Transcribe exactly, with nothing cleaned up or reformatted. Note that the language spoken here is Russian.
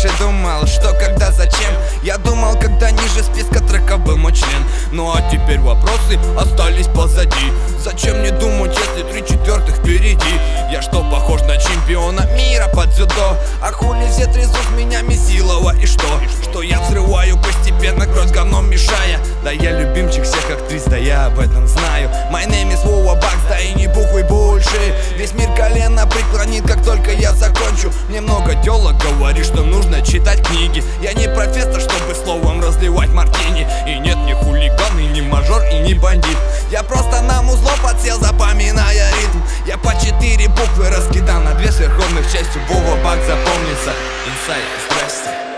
раньше думал, что, когда, зачем. Я думал, когда ниже списка треков был мой член. Ну а теперь вопросы остались позади. Зачем мне думать, если три четвертых впереди? Я что, похож на чемпиона мира по дзюдо? А хули все трясут меня Месилова, и что? Что я взрываю постепенно, кровь с говном мешая. Да я любимчик всех актрис, да я об этом знаю. My name is Вова Бакс, да и не бухуй больше. Весь мир колено преклонит, как только я закончу. Мне много тёлок говорит, что нужно читать книги. Я не профессор, чтобы словом разливать мартини. И нет, не хулиган, и не мажор, и не бандит. Я просто на музло подсел, запоминая ритм. Я по четыре буквы раскидан на две сверхровных частью. Вова Бакс запомнится. Инсайд, здрасте.